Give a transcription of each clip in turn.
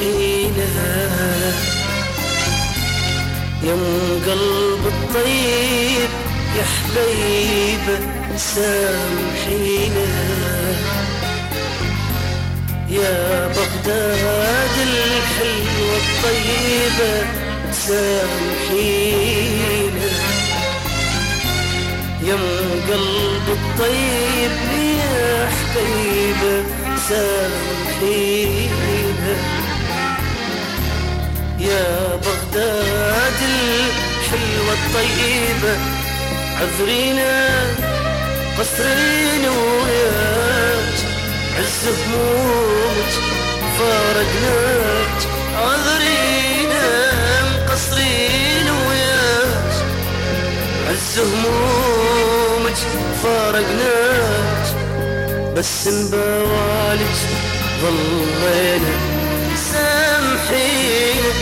سامحينا يم قلب الطيب يا حبيبة سامحينا يا بغداد الحلوة الطيبة سامحينا يم قلب الطيب يا حبيبة سامحينا يا بغداد الحلوة الطيبة عذرينا قصرين وياك عز همومك فارقناك عذرينا مقصرين وياك عز همومك فارقناك بس نبوالك ظلينا سامحينا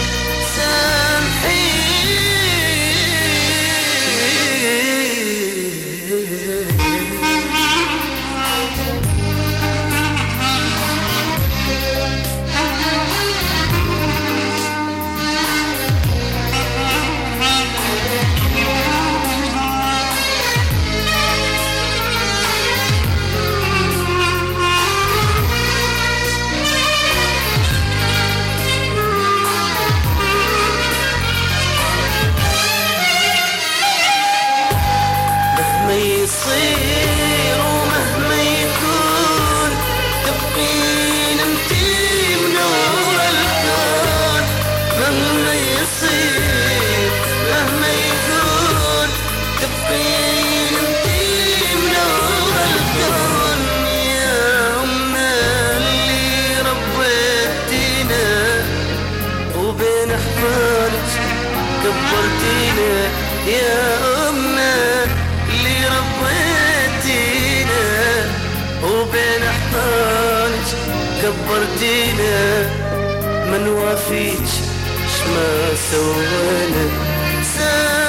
يصير ومهما يكون تبقين انتي منور الكون مهما يصير مهما يكون تبقين انتي منور الكون يا أمنا اللي ربيتينا وبين أحضانك كبرتينا يا أمنا اللي ربيتينا وبين أحضانك كبرتينا ما نوافيك شما سوانا